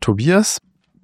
Tobias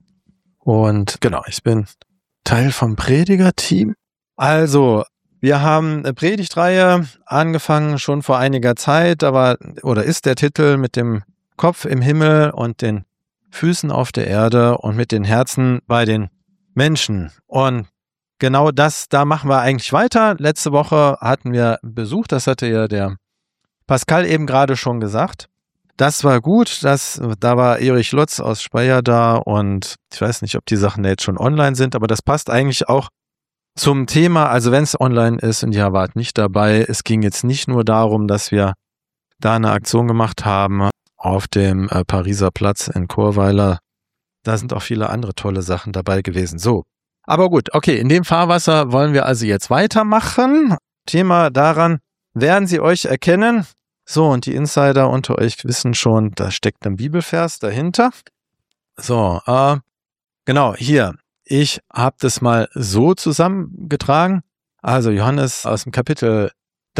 und genau, ich bin Teil vom Prediger-Team. Also, wir haben eine Predigtreihe angefangen schon vor einiger Zeit, ist der Titel mit dem Kopf im Himmel und den Füßen auf der Erde und mit den Herzen bei den Menschen. Und genau da machen wir eigentlich weiter. Letzte Woche hatten wir Besuch, das hatte ja der Pascal eben gerade schon gesagt. Das war gut, da war Erich Lutz aus Speyer da und ich weiß nicht, ob die Sachen jetzt schon online sind, aber das passt eigentlich auch zum Thema, also wenn es online ist und ihr wart nicht dabei, es ging jetzt nicht nur darum, dass wir da eine Aktion gemacht haben auf dem Pariser Platz in Chorweiler. Da sind auch viele andere tolle Sachen dabei gewesen. So, aber gut, okay, in dem Fahrwasser wollen wir also jetzt weitermachen. Thema daran werden Sie euch erkennen. So, und die Insider unter euch wissen schon, da steckt ein Bibelvers dahinter. So, genau, hier. Ich habe das mal so zusammengetragen. Also Johannes aus dem Kapitel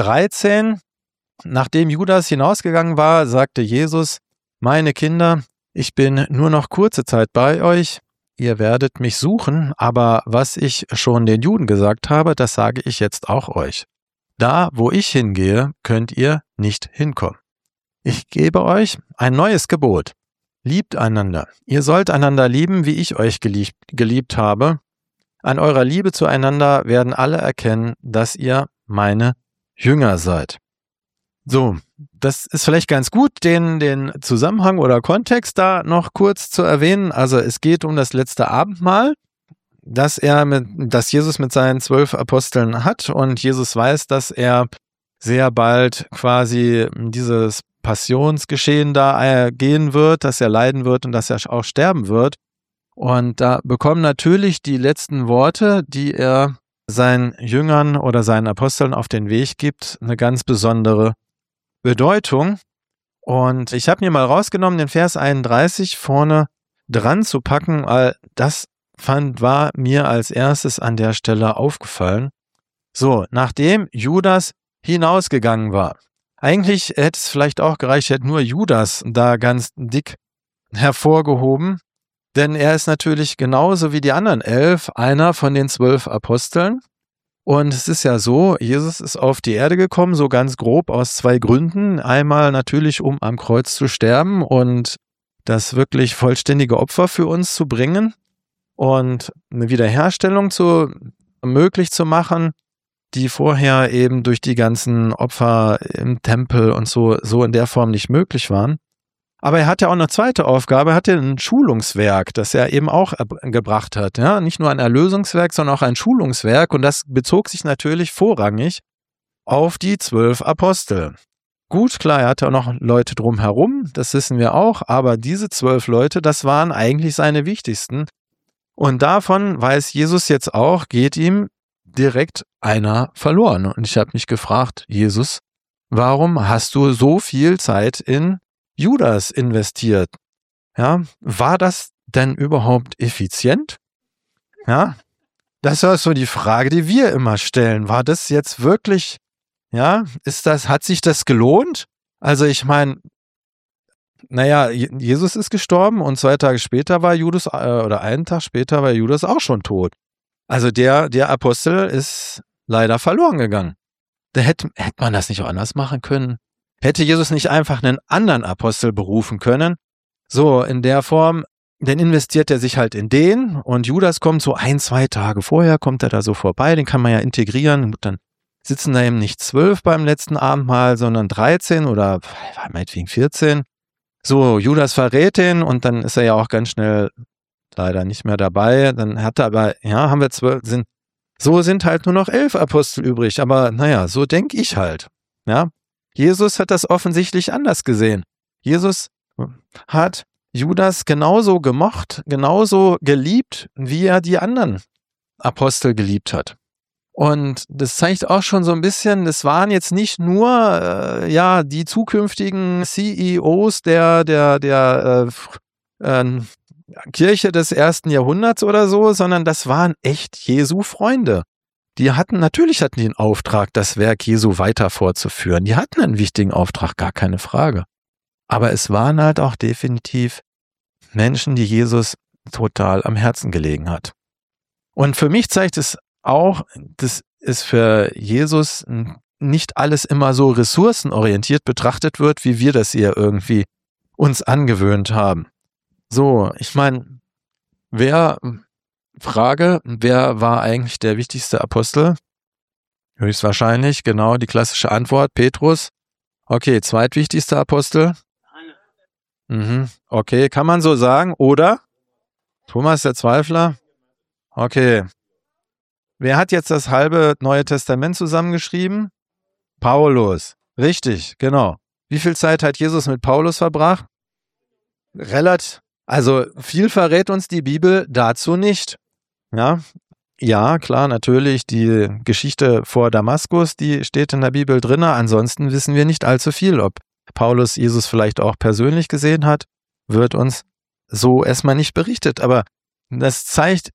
13. Nachdem Judas hinausgegangen war, sagte Jesus, meine Kinder, ich bin nur noch kurze Zeit bei euch. Ihr werdet mich suchen, aber was ich schon den Juden gesagt habe, das sage ich jetzt auch euch. Da, wo ich hingehe, könnt ihr nicht hinkommen. Ich gebe euch ein neues Gebot. Liebt einander. Ihr sollt einander lieben, wie ich euch geliebt habe. An eurer Liebe zueinander werden alle erkennen, dass ihr meine Jünger seid. So, das ist vielleicht ganz gut, den Zusammenhang oder Kontext da noch kurz zu erwähnen. Also es geht um das letzte Abendmahl, das Jesus mit seinen 12 Aposteln hat und Jesus weiß, dass er sehr bald quasi dieses Passionsgeschehen da gehen wird, dass er leiden wird und dass er auch sterben wird. Und da bekommen natürlich die letzten Worte, die er seinen Jüngern oder seinen Aposteln auf den Weg gibt, eine ganz besondere Bedeutung. Und ich habe mir mal rausgenommen, den Vers 31 vorne dran zu packen, weil das war mir als erstes an der Stelle aufgefallen. So, nachdem Judas hinausgegangen war. Eigentlich hätte es vielleicht auch gereicht, hätte nur Judas da ganz dick hervorgehoben, denn er ist natürlich genauso wie die anderen 11 einer von den 12 Aposteln. Und es ist ja so, Jesus ist auf die Erde gekommen, so ganz grob aus 2 Gründen. Einmal natürlich, um am Kreuz zu sterben und das wirklich vollständige Opfer für uns zu bringen und eine Wiederherstellung möglich zu machen, die vorher eben durch die ganzen Opfer im Tempel und so in der Form nicht möglich waren. Aber er hat ja auch eine zweite Aufgabe, er hatte ein Schulungswerk, das er eben auch gebracht hat. Ja? Nicht nur ein Erlösungswerk, sondern auch ein Schulungswerk und das bezog sich natürlich vorrangig auf die 12 Apostel. Gut, klar, er hatte auch noch Leute drumherum, das wissen wir auch, aber diese 12 Leute, das waren eigentlich seine wichtigsten. Und davon weiß Jesus jetzt auch, geht ihm direkt einer verloren. Und ich habe mich gefragt, Jesus, warum hast du so viel Zeit in Judas investiert? Ja, war das denn überhaupt effizient? Ja, das ist so die Frage, die wir immer stellen. War das jetzt wirklich, ja, hat sich das gelohnt? Also ich meine, naja, Jesus ist gestorben und 2 Tage später war Judas, oder einen Tag später war Judas auch schon tot. Also der Apostel ist leider verloren gegangen. Da hätte man das nicht auch anders machen können? Hätte Jesus nicht einfach einen anderen Apostel berufen können? So, in der Form, dann investiert er sich halt in den und Judas kommt so 1-2 Tage vorher, kommt er da so vorbei, den kann man ja integrieren. Und dann sitzen da eben nicht 12 beim letzten Abendmahl, sondern 13 oder meinetwegen 14. So, Judas verrät ihn und dann ist er ja auch ganz schnell leider nicht mehr dabei. Dann hat er aber, ja, haben wir 12, sind halt nur noch 11 Apostel übrig. Aber naja, so denke ich halt. Ja, Jesus hat das offensichtlich anders gesehen. Jesus hat Judas genauso gemocht, genauso geliebt, wie er die anderen Apostel geliebt hat. Und das zeigt auch schon so ein bisschen, das waren jetzt nicht nur die zukünftigen CEOs der Kirche des 1. Jahrhunderts oder so, sondern das waren echt Jesu Freunde. Natürlich hatten die einen Auftrag, das Werk Jesu weiter fortzuführen. Die hatten einen wichtigen Auftrag, gar keine Frage. Aber es waren halt auch definitiv Menschen, die Jesus total am Herzen gelegen hat. Und für mich zeigt es auch, dass es für Jesus nicht alles immer so ressourcenorientiert betrachtet wird, wie wir das hier irgendwie uns angewöhnt haben. So, ich meine, wer war eigentlich der wichtigste Apostel? Höchstwahrscheinlich, genau, die klassische Antwort, Petrus. Okay, zweitwichtigster Apostel? Okay, kann man so sagen, oder? Thomas der Zweifler? Okay. Wer hat jetzt das halbe Neue Testament zusammengeschrieben? Paulus. Richtig, genau. Wie viel Zeit hat Jesus mit Paulus verbracht? Also viel verrät uns die Bibel dazu nicht. Ja, klar, natürlich, die Geschichte vor Damaskus, die steht in der Bibel drin. Ansonsten wissen wir nicht allzu viel. Ob Paulus Jesus vielleicht auch persönlich gesehen hat, wird uns so erstmal nicht berichtet. Aber das zeigt,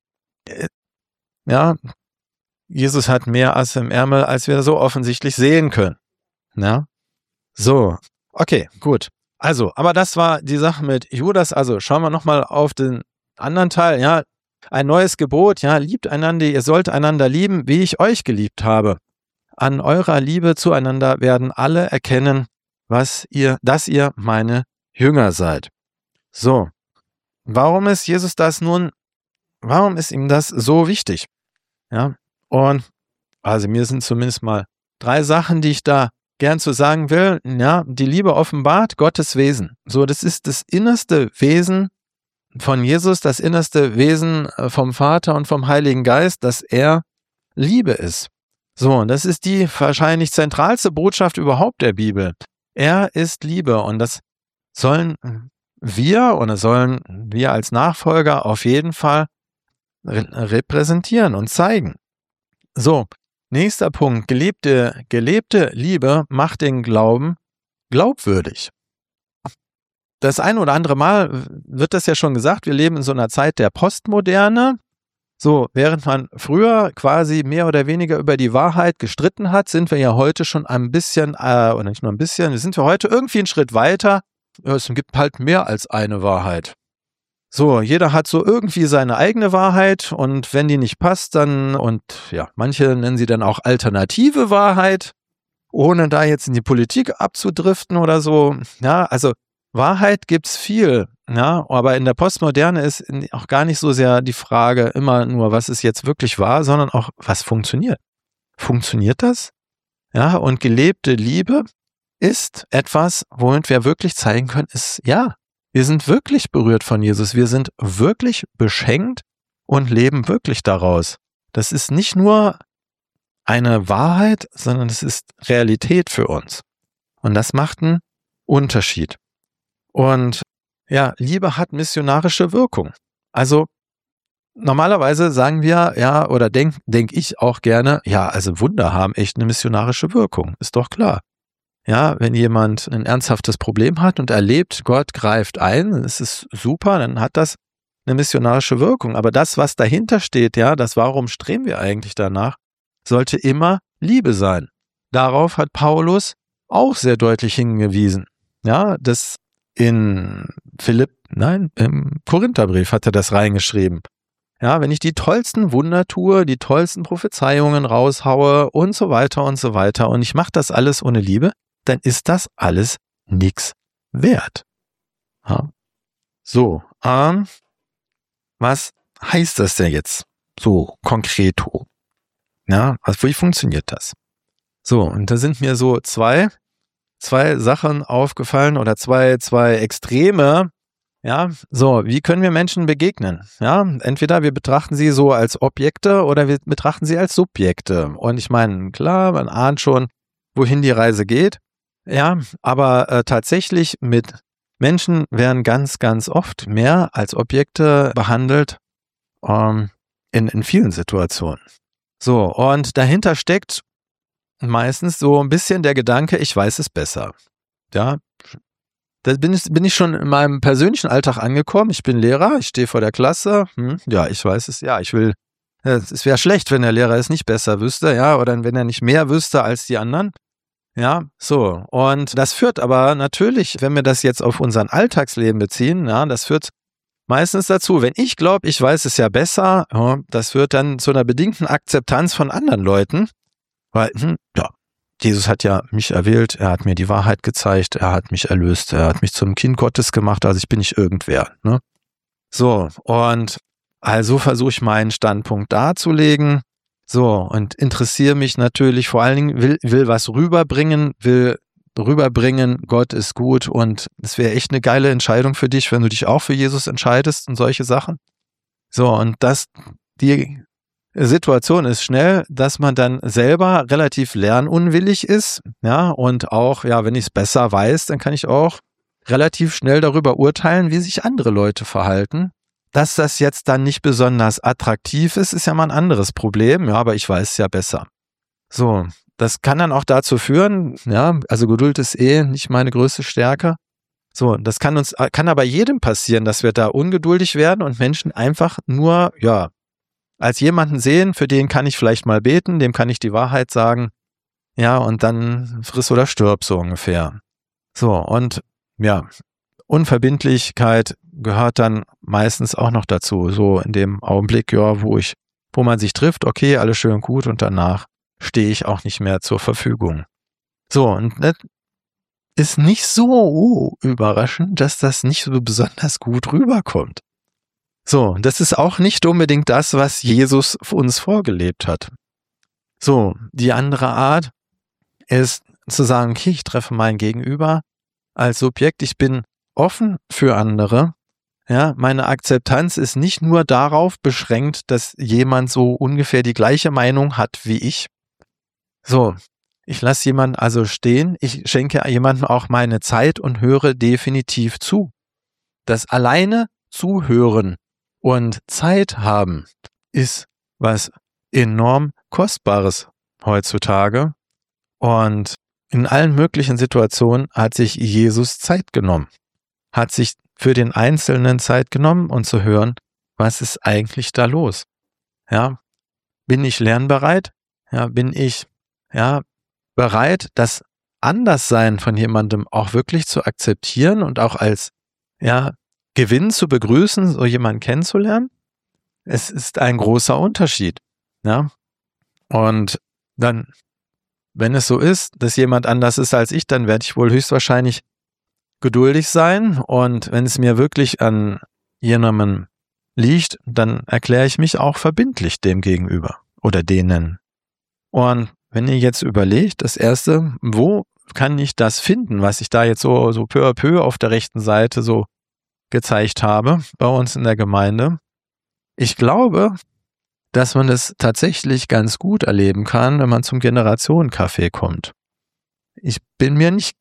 Jesus hat mehr Asse im Ärmel, als wir so offensichtlich sehen können. Ja? So, okay, gut. Also, aber das war die Sache mit Judas. Also schauen wir nochmal auf den anderen Teil. Ja, ein neues Gebot. Ja, liebt einander. Ihr sollt einander lieben, wie ich euch geliebt habe. An eurer Liebe zueinander werden alle erkennen, dass ihr meine Jünger seid. So, warum ist ihm das so wichtig? Ja, und also mir sind zumindest mal 3 Sachen, die ich da gern zu sagen will. Ja, die Liebe offenbart Gottes Wesen. So, das ist das innerste Wesen von Jesus, das innerste Wesen vom Vater und vom Heiligen Geist, dass er Liebe ist. So, und das ist die wahrscheinlich zentralste Botschaft überhaupt der Bibel. Er ist Liebe und das sollen wir als Nachfolger auf jeden Fall repräsentieren und zeigen. So, nächster Punkt. Gelebte Liebe macht den Glauben glaubwürdig. Das ein oder andere Mal wird das ja schon gesagt, wir leben in so einer Zeit der Postmoderne. So, während man früher quasi mehr oder weniger über die Wahrheit gestritten hat, sind wir ja heute schon ein bisschen, oder nicht nur ein bisschen, sind wir heute irgendwie einen Schritt weiter. Es gibt halt mehr als eine Wahrheit. So, jeder hat so irgendwie seine eigene Wahrheit und wenn die nicht passt, dann, und ja, manche nennen sie dann auch alternative Wahrheit, ohne da jetzt in die Politik abzudriften oder so. Ja, also Wahrheit gibt's viel, ja, aber in der Postmoderne ist auch gar nicht so sehr die Frage immer nur, was ist jetzt wirklich wahr, sondern auch, was funktioniert. Funktioniert das? Ja, und gelebte Liebe ist etwas, womit wir wirklich zeigen können, ist, ja, wir sind wirklich berührt von Jesus, wir sind wirklich beschenkt und leben wirklich daraus. Das ist nicht nur eine Wahrheit, sondern es ist Realität für uns. Und das macht einen Unterschied. Und ja, Liebe hat missionarische Wirkung. Also normalerweise sagen wir, ja, oder denk ich auch gerne, ja, also Wunder haben echt eine missionarische Wirkung, ist doch klar. Ja, wenn jemand ein ernsthaftes Problem hat und erlebt, Gott greift ein, das ist super, dann hat das eine missionarische Wirkung. Aber das, was dahinter steht, ja, das warum streben wir eigentlich danach, sollte immer Liebe sein. Darauf hat Paulus auch sehr deutlich hingewiesen. Ja, das im Korintherbrief hat er das reingeschrieben. Ja, wenn ich die tollsten Wunder tue, die tollsten Prophezeiungen raushaue und so weiter und ich mache das alles ohne Liebe, dann ist das alles nichts wert. Ja. So, was heißt das denn jetzt so konkreto? Ja, wie funktioniert das? So, und da sind mir so zwei Sachen aufgefallen oder zwei Extreme. Ja, so, wie können wir Menschen begegnen? Ja, entweder wir betrachten sie so als Objekte oder wir betrachten sie als Subjekte. Und ich meine, klar, man ahnt schon, wohin die Reise geht. Ja, aber tatsächlich mit Menschen werden ganz, ganz oft mehr als Objekte behandelt in vielen Situationen. So, und dahinter steckt meistens so ein bisschen der Gedanke, ich weiß es besser. Ja, da bin ich schon in meinem persönlichen Alltag angekommen. Ich bin Lehrer, ich stehe vor der Klasse. Ja, ich weiß es, ja, es wäre schlecht, wenn der Lehrer es nicht besser wüsste, ja, oder wenn er nicht mehr wüsste als die anderen. Ja, so. Und das führt aber natürlich, wenn wir das jetzt auf unseren Alltagsleben beziehen, ja, das führt meistens dazu. Wenn ich glaube, ich weiß es ja besser, ja, das führt dann zu einer bedingten Akzeptanz von anderen Leuten, weil, ja, Jesus hat ja mich erwählt, er hat mir die Wahrheit gezeigt, er hat mich erlöst, er hat mich zum Kind Gottes gemacht, also ich bin nicht irgendwer. Ne? So, und also versuche ich meinen Standpunkt darzulegen. So, und interessiere mich natürlich, vor allen Dingen will was rüberbringen, Gott ist gut und es wäre echt eine geile Entscheidung für dich, wenn du dich auch für Jesus entscheidest und solche Sachen. So, und die Situation ist schnell, dass man dann selber relativ lernunwillig ist, ja, und auch, ja, wenn ich es besser weiß, dann kann ich auch relativ schnell darüber urteilen, wie sich andere Leute verhalten. Dass das jetzt dann nicht besonders attraktiv ist, ist ja mal ein anderes Problem, ja, aber ich weiß es ja besser. So, das kann dann auch dazu führen, ja, also Geduld ist nicht meine größte Stärke. So, das kann aber jedem passieren, dass wir da ungeduldig werden und Menschen einfach nur, ja, als jemanden sehen, für den kann ich vielleicht mal beten, dem kann ich die Wahrheit sagen, ja, und dann friss oder stirb so ungefähr. So, und ja, Unverbindlichkeit gehört dann meistens auch noch dazu, so in dem Augenblick, ja, wo man sich trifft, okay, alles schön und gut und danach stehe ich auch nicht mehr zur Verfügung. So, und das ist nicht so überraschend, dass das nicht so besonders gut rüberkommt. So, das ist auch nicht unbedingt das, was Jesus uns vorgelebt hat. So, die andere Art ist zu sagen, okay, ich treffe mein Gegenüber als Subjekt, ich bin offen für andere. Ja, meine Akzeptanz ist nicht nur darauf beschränkt, dass jemand so ungefähr die gleiche Meinung hat wie ich. So, ich lasse jemanden also stehen, ich schenke jemandem auch meine Zeit und höre definitiv zu. Das alleine Zuhören und Zeit haben ist was enorm Kostbares heutzutage. Und in allen möglichen Situationen hat sich Jesus Zeit genommen. Hat sich für den Einzelnen Zeit genommen und zu hören, was ist eigentlich da los? Ja, bin ich lernbereit? Ja, bin ich bereit, das Anderssein von jemandem auch wirklich zu akzeptieren und auch als Gewinn zu begrüßen, so jemanden kennenzulernen? Es ist ein großer Unterschied. Ja, und dann, wenn es so ist, dass jemand anders ist als ich, dann werde ich wohl höchstwahrscheinlich geduldig sein und wenn es mir wirklich an jemandem liegt, dann erkläre ich mich auch verbindlich dem gegenüber oder denen. Und wenn ihr jetzt überlegt, das Erste, wo kann ich das finden, was ich da jetzt so peu à peu auf der rechten Seite so gezeigt habe bei uns in der Gemeinde? Ich glaube, dass man es tatsächlich ganz gut erleben kann, wenn man zum Generationencafé kommt. Ich bin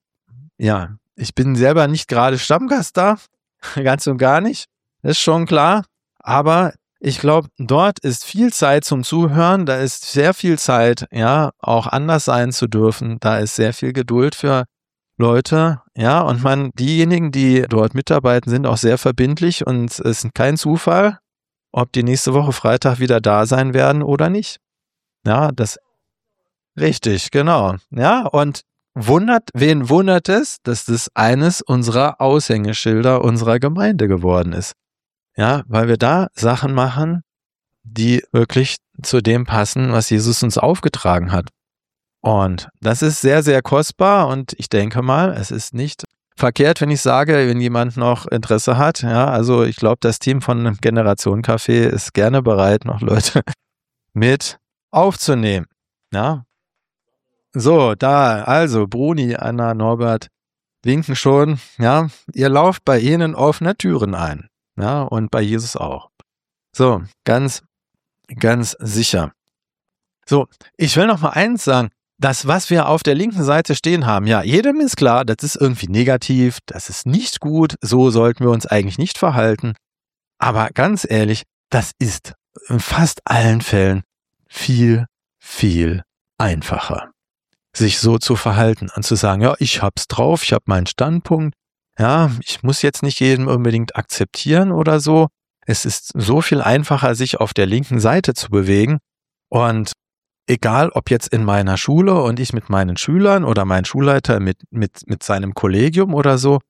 selber nicht gerade Stammgast da, ganz und gar nicht, ist schon klar, aber ich glaube, dort ist viel Zeit zum Zuhören, da ist sehr viel Zeit, ja, auch anders sein zu dürfen, da ist sehr viel Geduld für Leute, ja, und diejenigen, die dort mitarbeiten, sind auch sehr verbindlich und es ist kein Zufall, ob die nächste Woche Freitag wieder da sein werden oder nicht. Ja, richtig, genau, ja, und wen wundert es, dass das eines unserer Aushängeschilder unserer Gemeinde geworden ist? Ja, weil wir da Sachen machen, die wirklich zu dem passen, was Jesus uns aufgetragen hat. Und das ist sehr, sehr kostbar und ich denke mal, es ist nicht verkehrt, wenn ich sage, wenn jemand noch Interesse hat. Ja, also ich glaube, das Team von Generationencafé ist gerne bereit, noch Leute mit aufzunehmen. Ja. So, also Bruni, Anna, Norbert winken schon, ja, ihr lauft bei ihnen offene Türen ein, ja, und bei Jesus auch. So, ganz, ganz sicher. So, ich will noch mal eins sagen, das, was wir auf der linken Seite stehen haben, ja, jedem ist klar, das ist irgendwie negativ, das ist nicht gut, so sollten wir uns eigentlich nicht verhalten, aber ganz ehrlich, das ist in fast allen Fällen viel, viel einfacher, sich so zu verhalten und zu sagen, ja, ich hab's drauf, ich hab meinen Standpunkt, ja, ich muss jetzt nicht jeden unbedingt akzeptieren oder so. Es ist so viel einfacher, sich auf der linken Seite zu bewegen und egal, ob jetzt in meiner Schule und ich mit meinen Schülern oder mein Schulleiter mit seinem Kollegium oder so,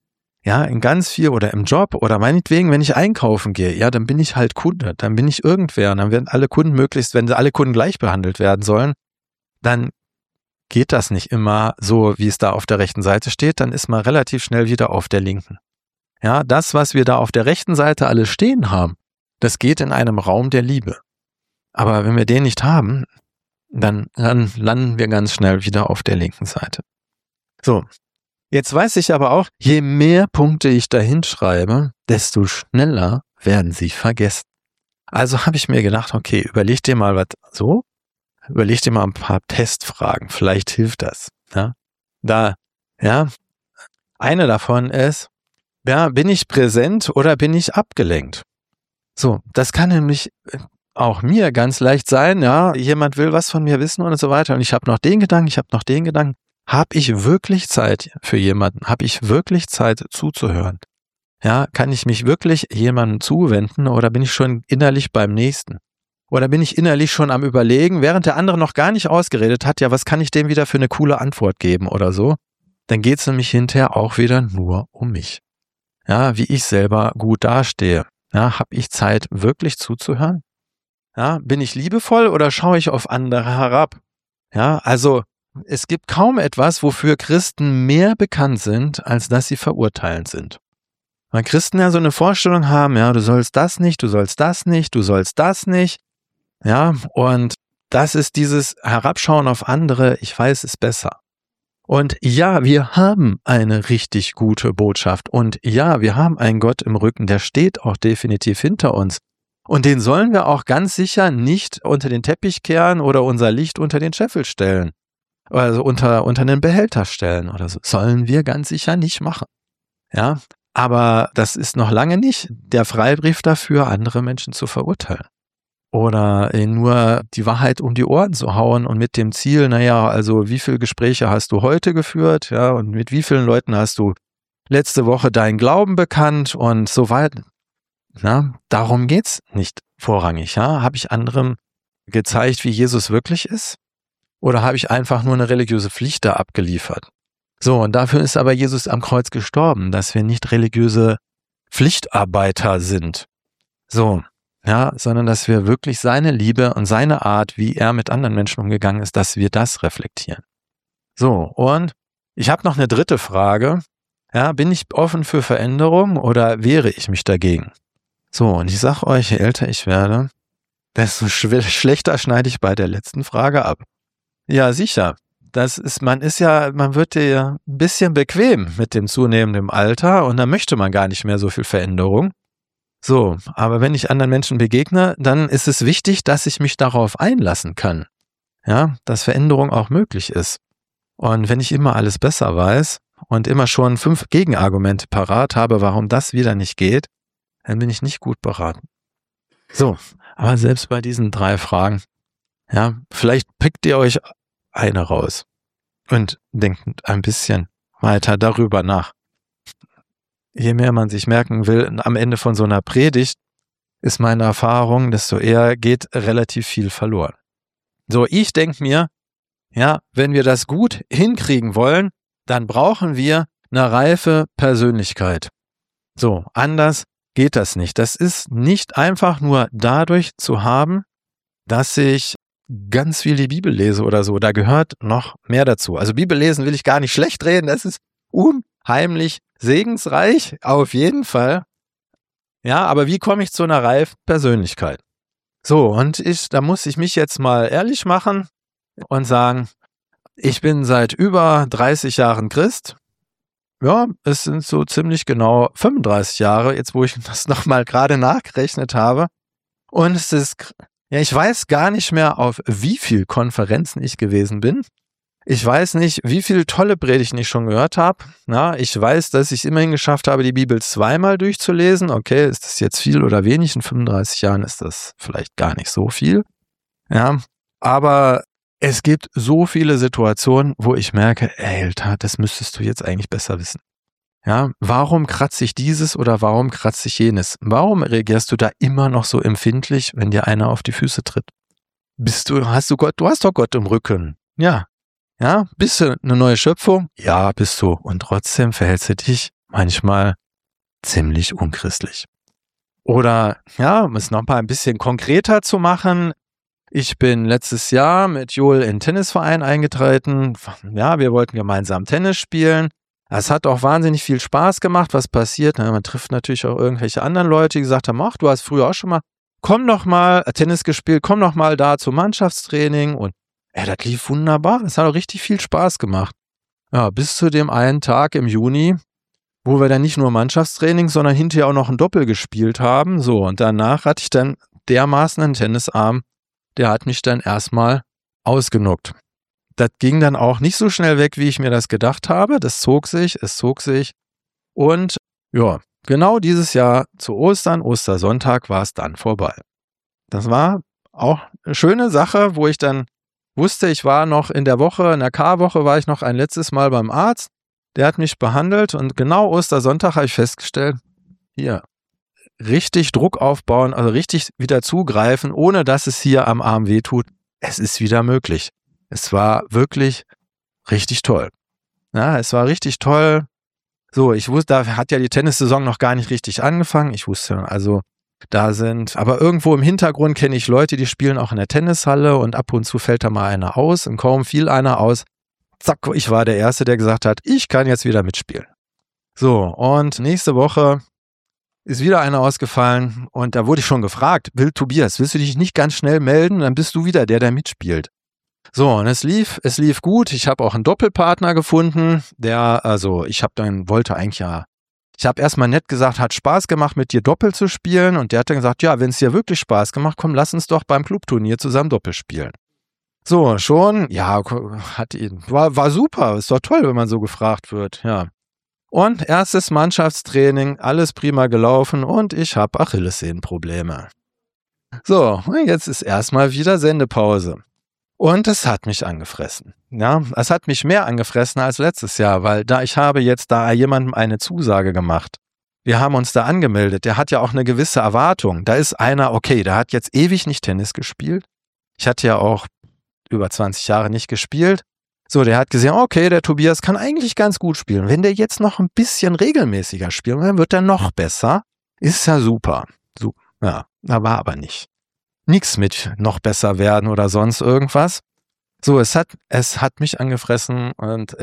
Ja, in ganz viel oder im Job oder meinetwegen, wenn ich einkaufen gehe, ja, dann bin ich halt Kunde, dann bin ich irgendwer und dann werden alle Kunden wenn alle Kunden gleich behandelt werden sollen, dann geht das nicht immer so, wie es da auf der rechten Seite steht, dann ist man relativ schnell wieder auf der linken. Ja, das, was wir da auf der rechten Seite alles stehen haben, das geht in einem Raum der Liebe. Aber wenn wir den nicht haben, dann landen wir ganz schnell wieder auf der linken Seite. So, jetzt weiß ich aber auch, je mehr Punkte ich da hinschreibe, desto schneller werden sie vergessen. Also habe ich mir gedacht, okay, überleg dir mal ein paar Testfragen, vielleicht hilft das. Eine davon ist, ja, bin ich präsent oder bin ich abgelenkt? So, das kann nämlich auch mir ganz leicht sein, ja, jemand will was von mir wissen und so weiter und ich habe noch den Gedanken, habe ich wirklich Zeit für jemanden? Habe ich wirklich Zeit zuzuhören? Ja, kann ich mich wirklich jemandem zuwenden oder bin ich schon innerlich beim Nächsten? Oder bin ich innerlich schon am Überlegen, während der andere noch gar nicht ausgeredet hat, ja, was kann ich dem wieder für eine coole Antwort geben oder so? Dann geht es nämlich hinterher auch wieder nur um mich. Ja, wie ich selber gut dastehe. Ja, habe ich Zeit, wirklich zuzuhören? Ja, bin ich liebevoll oder schaue ich auf andere herab? Ja, also es gibt kaum etwas, wofür Christen mehr bekannt sind, als dass sie verurteilend sind. Weil Christen ja so eine Vorstellung haben, ja, du sollst das nicht, du sollst das nicht, du sollst das nicht. Ja, und das ist dieses Herabschauen auf andere, ich weiß es besser. Und ja, wir haben eine richtig gute Botschaft. Und ja, wir haben einen Gott im Rücken, der steht auch definitiv hinter uns. Und den sollen wir auch ganz sicher nicht unter den Teppich kehren oder unser Licht unter den Scheffel stellen. Also unter den Behälter stellen oder so. Sollen wir ganz sicher nicht machen. Ja, aber das ist noch lange nicht der Freibrief dafür, andere Menschen zu verurteilen. Oder nur die Wahrheit um die Ohren zu hauen und mit dem Ziel, naja, also wie viele Gespräche hast du heute geführt, ja, und mit wie vielen Leuten hast du letzte Woche deinen Glauben bekannt und so weiter. Na, darum geht's nicht vorrangig, ja. Habe ich anderem gezeigt, wie Jesus wirklich ist? Oder habe ich einfach nur eine religiöse Pflicht da abgeliefert? So, und dafür ist aber Jesus am Kreuz gestorben, dass wir nicht religiöse Pflichtarbeiter sind. So. Ja, sondern dass wir wirklich seine Liebe und seine Art, wie er mit anderen Menschen umgegangen ist, dass wir das reflektieren. So, und ich habe noch eine dritte Frage. Ja, bin ich offen für Veränderung oder wehre ich mich dagegen? So, und ich sage euch, je älter ich werde, desto schlechter schneide ich bei der letzten Frage ab. Ja, sicher. Man wird ja ein bisschen bequem mit dem zunehmenden Alter und dann möchte man gar nicht mehr so viel Veränderung. So, aber wenn ich anderen Menschen begegne, dann ist es wichtig, dass ich mich darauf einlassen kann. Ja, dass Veränderung auch möglich ist. Und wenn ich immer alles besser weiß und immer schon 5 Gegenargumente parat habe, warum das wieder nicht geht, dann bin ich nicht gut beraten. So, aber selbst bei diesen 3 Fragen, ja, vielleicht pickt ihr euch eine raus und denkt ein bisschen weiter darüber nach. Je mehr man sich merken will, am Ende von so einer Predigt ist meine Erfahrung, desto eher geht relativ viel verloren. So, ich denke mir, ja, wenn wir das gut hinkriegen wollen, dann brauchen wir eine reife Persönlichkeit. So, anders geht das nicht. Das ist nicht einfach nur dadurch zu haben, dass ich ganz viel die Bibel lese oder so. Da gehört noch mehr dazu. Also Bibel lesen will ich gar nicht schlecht reden, das ist unheimlich segensreich, auf jeden Fall. Ja, aber wie komme ich zu einer reifen Persönlichkeit? So, und da muss ich mich jetzt mal ehrlich machen und sagen, ich bin seit über 30 Jahren Christ. Ja, es sind so ziemlich genau 35 Jahre, jetzt wo ich das nochmal gerade nachgerechnet habe. Und ich weiß gar nicht mehr, auf wie viel Konferenzen ich gewesen bin. Ich weiß nicht, wie viele tolle Predigten ich schon gehört habe. Ja, ich weiß, dass ich es immerhin geschafft habe, die Bibel 2-mal durchzulesen. Okay, ist das jetzt viel oder wenig? In 35 Jahren ist das vielleicht gar nicht so viel. Ja, aber es gibt so viele Situationen, wo ich merke, Alter, das müsstest du jetzt eigentlich besser wissen. Ja, warum kratze ich dieses oder warum kratze ich jenes? Warum reagierst du da immer noch so empfindlich, wenn dir einer auf die Füße tritt? Du hast doch Gott im Rücken. Ja. Ja, bist du eine neue Schöpfung? Ja, bist du. Und trotzdem verhältst du dich manchmal ziemlich unchristlich. Oder ja, um es noch mal ein bisschen konkreter zu machen, ich bin letztes Jahr mit Joel in den Tennisverein eingetreten. Ja, wir wollten gemeinsam Tennis spielen. Es hat auch wahnsinnig viel Spaß gemacht. Was passiert? Na, man trifft natürlich auch irgendwelche anderen Leute, die gesagt haben, ach, du hast früher auch schon mal, komm doch mal, Tennis gespielt, komm doch mal da zum Mannschaftstraining. Und das lief wunderbar. Das hat auch richtig viel Spaß gemacht. Ja, bis zu dem einen Tag im Juni, wo wir dann nicht nur Mannschaftstraining, sondern hinterher auch noch ein Doppel gespielt haben. So, und danach hatte ich dann dermaßen einen Tennisarm, der hat mich dann erstmal ausgenockt. Das ging dann auch nicht so schnell weg, wie ich mir das gedacht habe. Es zog sich. Und ja, genau dieses Jahr zu Ostern, Ostersonntag, war es dann vorbei. Das war auch eine schöne Sache, wo ich dann wusste, ich war noch in der Karwoche war ich noch ein letztes Mal beim Arzt. Der hat mich behandelt und genau Ostersonntag habe ich festgestellt, hier, richtig Druck aufbauen, also richtig wieder zugreifen, ohne dass es hier am Arm wehtut. Es ist wieder möglich. Es war wirklich richtig toll. Ja, es war richtig toll. So, ich wusste, da hat ja die Tennissaison noch gar nicht richtig angefangen. Ich wusste, also aber irgendwo im Hintergrund kenne ich Leute, die spielen auch in der Tennishalle und ab und zu fällt da mal einer aus und kaum fiel einer aus. Zack, ich war der Erste, der gesagt hat, ich kann jetzt wieder mitspielen. So, und nächste Woche ist wieder einer ausgefallen und da wurde ich schon gefragt, Tobias, willst du dich nicht ganz schnell melden? Dann bist du wieder der mitspielt. So, und es lief gut. Ich habe auch einen Doppelpartner gefunden, ich habe erstmal nett gesagt, hat Spaß gemacht, mit dir Doppel zu spielen und der hat dann gesagt, ja, wenn es dir wirklich Spaß gemacht, komm, lass uns doch beim Clubturnier zusammen Doppel spielen. So, schon, ja, war super, ist doch toll, wenn man so gefragt wird, ja. Und erstes Mannschaftstraining, alles prima gelaufen und ich habe Achillessehnenprobleme. So, jetzt ist erstmal wieder Sendepause. Und es hat mich angefressen. Ja, es hat mich mehr angefressen als letztes Jahr, weil ich habe jetzt da jemandem eine Zusage gemacht. Wir haben uns da angemeldet, der hat ja auch eine gewisse Erwartung. Da ist einer, okay, der hat jetzt ewig nicht Tennis gespielt. Ich hatte ja auch über 20 Jahre nicht gespielt. So, der hat gesehen, okay, der Tobias kann eigentlich ganz gut spielen. Wenn der jetzt noch ein bisschen regelmäßiger spielt, dann wird er noch besser. Ist ja super. So, ja, war aber nicht. Nichts mit noch besser werden oder sonst irgendwas. So, es hat mich angefressen und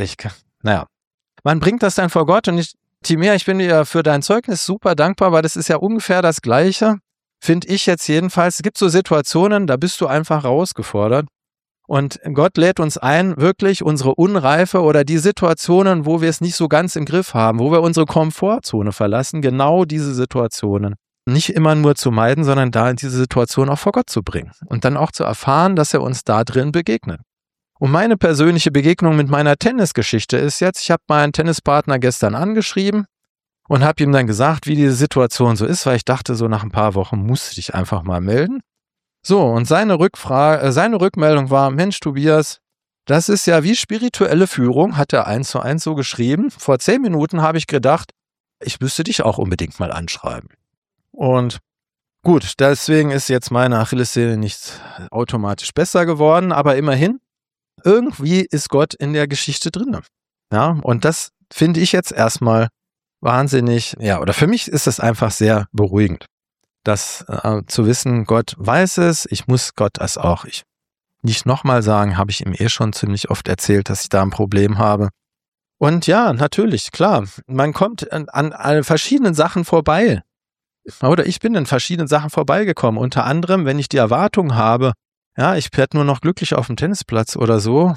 man bringt das dann vor Gott und Timea, ich bin dir für dein Zeugnis super dankbar, weil das ist ja ungefähr das Gleiche, finde ich jetzt jedenfalls. Es gibt so Situationen, da bist du einfach herausgefordert. Und Gott lädt uns ein, wirklich unsere Unreife oder die Situationen, wo wir es nicht so ganz im Griff haben, wo wir unsere Komfortzone verlassen, genau diese Situationen nicht immer nur zu meiden, sondern da in diese Situation auch vor Gott zu bringen und dann auch zu erfahren, dass er uns da drin begegnet. Und meine persönliche Begegnung mit meiner Tennisgeschichte ist jetzt, ich habe meinen Tennispartner gestern angeschrieben und habe ihm dann gesagt, wie diese Situation so ist, weil ich dachte, so nach ein paar Wochen musste ich dich einfach mal melden. So, und seine Rückmeldung war, Mensch Tobias, das ist ja wie spirituelle Führung, hat er 1:1 so geschrieben. Vor 10 Minuten habe ich gedacht, ich müsste dich auch unbedingt mal anschreiben. Und gut, deswegen ist jetzt meine Achillessehne nicht automatisch besser geworden, aber immerhin, irgendwie ist Gott in der Geschichte drin. Ja, und das finde ich jetzt erstmal wahnsinnig, oder für mich ist es einfach sehr beruhigend, das zu wissen, Gott weiß es, ich muss Gott das auch nicht nochmal sagen, habe ich ihm schon ziemlich oft erzählt, dass ich da ein Problem habe. Und ja, natürlich, klar, man kommt an verschiedenen Sachen vorbei. Oder ich bin in verschiedenen Sachen vorbeigekommen. Unter anderem, wenn ich die Erwartung habe, ich werde nur noch glücklich auf dem Tennisplatz oder so,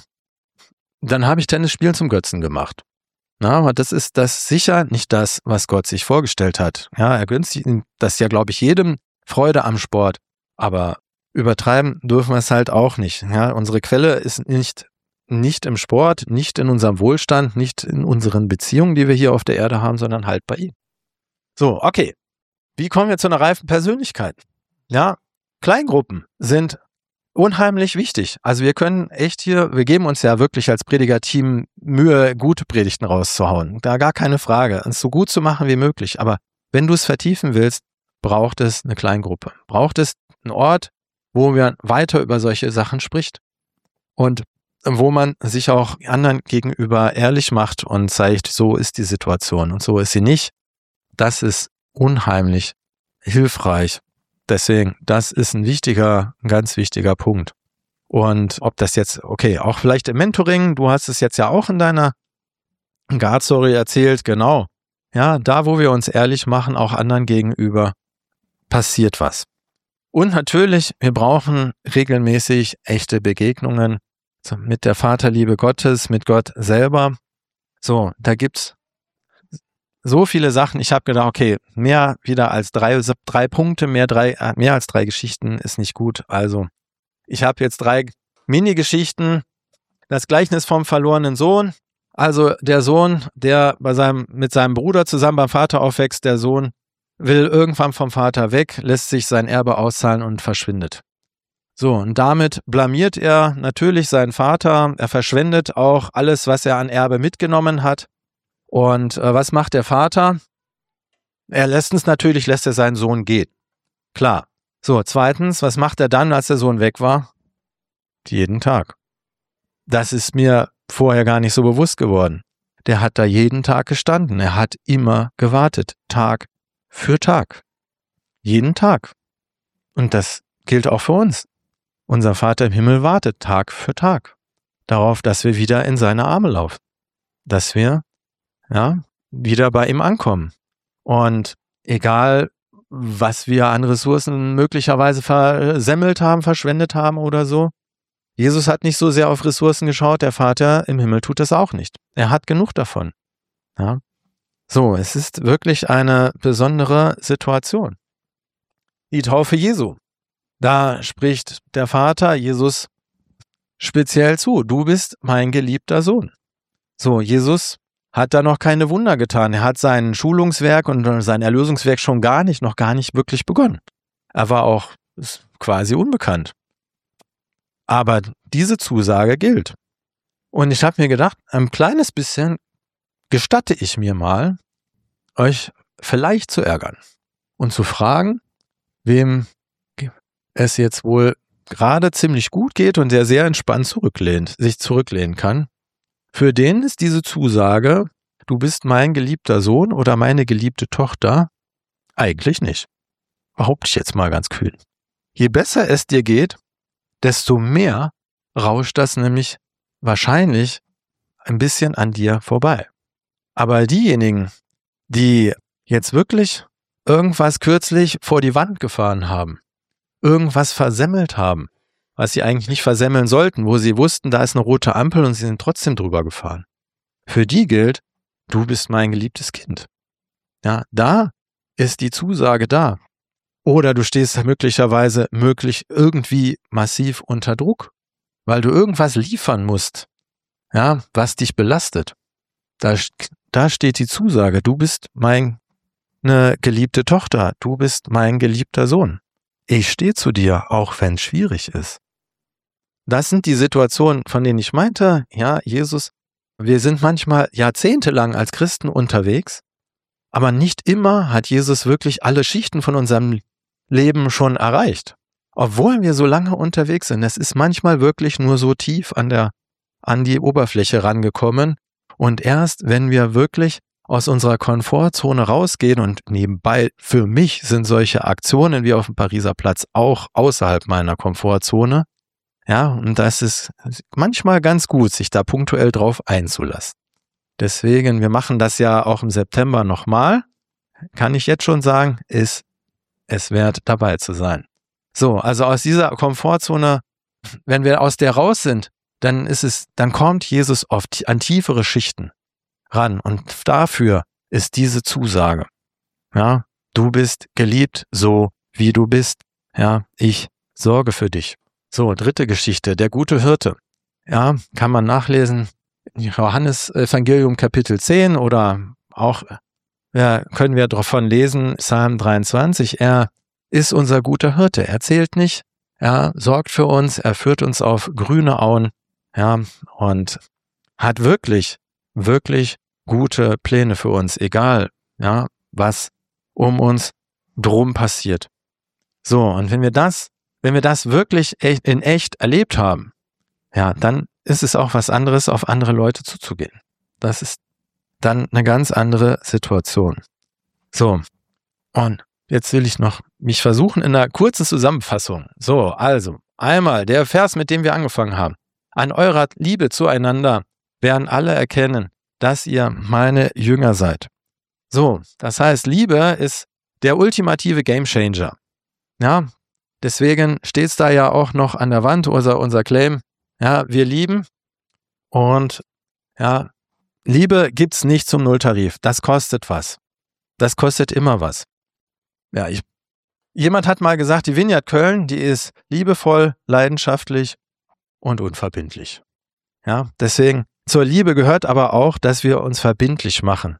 dann habe ich Tennisspielen zum Götzen gemacht. Aber das ist das sicher nicht das, was Gott sich vorgestellt hat. Ja, er gönnt das ja, glaube ich, jedem Freude am Sport. Aber übertreiben dürfen wir es halt auch nicht. Ja, unsere Quelle ist nicht im Sport, nicht in unserem Wohlstand, nicht in unseren Beziehungen, die wir hier auf der Erde haben, sondern halt bei ihm. So, okay. Wie kommen wir zu einer reifen Persönlichkeit? Ja, Kleingruppen sind unheimlich wichtig. Also wir geben uns ja wirklich als Predigerteam Mühe, gute Predigten rauszuhauen. Da gar keine Frage. Es so gut zu machen wie möglich. Aber wenn du es vertiefen willst, braucht es eine Kleingruppe. Braucht es einen Ort, wo man weiter über solche Sachen spricht. Und wo man sich auch anderen gegenüber ehrlich macht und zeigt, so ist die Situation und so ist sie nicht. Das ist unheimlich hilfreich. Deswegen, das ist ein ganz wichtiger Punkt. Und ob das jetzt, okay, auch vielleicht im Mentoring, du hast es jetzt ja auch in deiner God-Story erzählt, genau. Ja, da, wo wir uns ehrlich machen, auch anderen gegenüber, passiert was. Und natürlich, wir brauchen regelmäßig echte Begegnungen mit der Vaterliebe Gottes, mit Gott selber. So, da gibt's so viele Sachen. Ich habe gedacht, okay, mehr wieder als drei Punkte, mehr als 3 Geschichten ist nicht gut. Also, ich habe jetzt 3 Mini-Geschichten. Das Gleichnis vom verlorenen Sohn. Also der Sohn, der mit seinem Bruder zusammen beim Vater aufwächst, der Sohn will irgendwann vom Vater weg, lässt sich sein Erbe auszahlen und verschwindet. So, und damit blamiert er natürlich seinen Vater. Er verschwendet auch alles, was er an Erbe mitgenommen hat. Und was macht der Vater? Lässt er seinen Sohn gehen. Klar. So, zweitens, was macht er dann, als der Sohn weg war? Jeden Tag. Das ist mir vorher gar nicht so bewusst geworden. Der hat da jeden Tag gestanden. Er hat immer gewartet. Tag für Tag. Jeden Tag. Und das gilt auch für uns. Unser Vater im Himmel wartet Tag für Tag darauf, dass wir wieder in seine Arme laufen. Dass wir wieder bei ihm ankommen. Und egal, was wir an Ressourcen möglicherweise versemmelt haben, verschwendet haben oder so, Jesus hat nicht so sehr auf Ressourcen geschaut, der Vater im Himmel tut das auch nicht. Er hat genug davon. Ja? So, es ist wirklich eine besondere Situation. Die Taufe Jesu. Da spricht der Vater Jesus speziell zu. Du bist mein geliebter Sohn. So, Jesus hat da noch keine Wunder getan. Er hat sein Schulungswerk und sein Erlösungswerk noch gar nicht wirklich begonnen. Er war auch quasi unbekannt. Aber diese Zusage gilt. Und ich habe mir gedacht, ein kleines bisschen gestatte ich mir mal, euch vielleicht zu ärgern und zu fragen, wem es jetzt wohl gerade ziemlich gut geht und der sehr entspannt sich zurücklehnen kann. Für den ist diese Zusage, du bist mein geliebter Sohn oder meine geliebte Tochter, eigentlich nicht. Behaupte ich jetzt mal ganz kühn. Je besser es dir geht, desto mehr rauscht das nämlich wahrscheinlich ein bisschen an dir vorbei. Aber diejenigen, die jetzt wirklich irgendwas kürzlich vor die Wand gefahren haben, irgendwas versemmelt haben, was sie eigentlich nicht versemmeln sollten, wo sie wussten, da ist eine rote Ampel und sie sind trotzdem drüber gefahren. Für die gilt, du bist mein geliebtes Kind. Ja, da ist die Zusage da. Oder du stehst möglicherweise irgendwie massiv unter Druck, weil du irgendwas liefern musst, ja, was dich belastet. Da steht die Zusage, du bist meine geliebte Tochter, du bist mein geliebter Sohn. Ich stehe zu dir, auch wenn es schwierig ist. Das sind die Situationen, von denen ich meinte, ja, Jesus, wir sind manchmal jahrzehntelang als Christen unterwegs, aber nicht immer hat Jesus wirklich alle Schichten von unserem Leben schon erreicht. Obwohl wir so lange unterwegs sind, es ist manchmal wirklich nur so tief an die Oberfläche rangekommen. Und erst, wenn wir wirklich aus unserer Komfortzone rausgehen und nebenbei, für mich sind solche Aktionen wie auf dem Pariser Platz auch außerhalb meiner Komfortzone. Ja, und das ist manchmal ganz gut, sich da punktuell drauf einzulassen. Deswegen, wir machen das ja auch im September nochmal. Kann ich jetzt schon sagen, ist es wert, dabei zu sein. So, also aus dieser Komfortzone, wenn wir aus der raus sind, dann kommt Jesus an tiefere Schichten ran. Und dafür ist diese Zusage. Ja, du bist geliebt, so wie du bist. Ja, ich sorge für dich. So, 3. Geschichte, der gute Hirte. Ja, kann man nachlesen. Johannes Evangelium Kapitel 10 oder auch können wir davon lesen, Psalm 23. Er ist unser guter Hirte. Er zählt nicht, er sorgt für uns, er führt uns auf grüne Auen, ja, und hat wirklich, wirklich gute Pläne für uns, egal, ja, was um uns drum passiert. So, und wenn wir das wirklich in echt erlebt haben, ja, dann ist es auch was anderes, auf andere Leute zuzugehen. Das ist dann eine ganz andere Situation. So, und jetzt will ich noch mich versuchen in einer kurzen Zusammenfassung. So, also einmal der Vers, mit dem wir angefangen haben. An eurer Liebe zueinander werden alle erkennen, dass ihr meine Jünger seid. So, das heißt, Liebe ist der ultimative Gamechanger. Ja, deswegen steht es da ja auch noch an der Wand, unser Claim. Ja, wir lieben und ja, Liebe gibt's nicht zum Nulltarif. Das kostet was. Das kostet immer was. Ja, jemand hat mal gesagt, die Vineyard Köln, die ist liebevoll, leidenschaftlich und unverbindlich. Ja, deswegen zur Liebe gehört aber auch, dass wir uns verbindlich machen.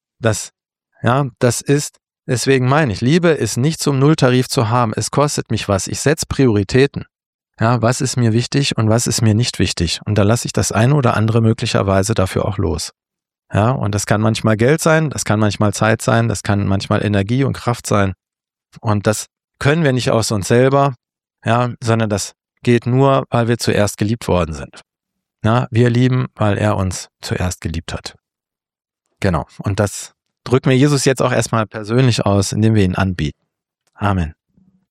Deswegen meine ich, Liebe ist nicht zum Nulltarif zu haben. Es kostet mich was. Ich setze Prioritäten. Ja, was ist mir wichtig und was ist mir nicht wichtig? Und da lasse ich das eine oder andere möglicherweise dafür auch los. Ja, und das kann manchmal Geld sein, das kann manchmal Zeit sein, das kann manchmal Energie und Kraft sein. Und das können wir nicht aus uns selber, ja, sondern das geht nur, weil wir zuerst geliebt worden sind. Ja, wir lieben, weil er uns zuerst geliebt hat. Genau. Und das drückt mir Jesus jetzt auch erstmal persönlich aus, indem wir ihn anbieten. Amen.